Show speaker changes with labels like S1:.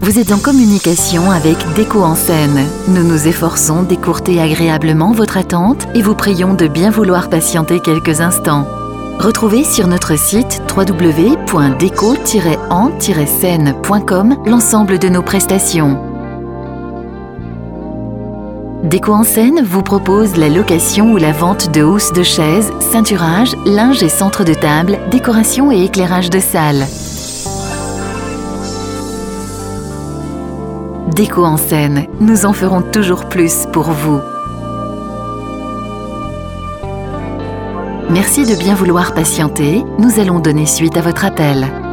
S1: Vous êtes en communication avec Déco en scène. Nous nous efforçons d'écourter agréablement votre attente et vous prions de bien vouloir patienter quelques instants. Retrouvez sur notre site www.déco-en-scène.com l'ensemble de nos prestations. Déco en scène vous propose la location ou la vente de housses de chaises, ceinturage, linge et centre de table, décoration et éclairage de salle. Déco en scène, nous en ferons toujours plus pour vous. Merci de bien vouloir patienter, nous allons donner suite à votre appel.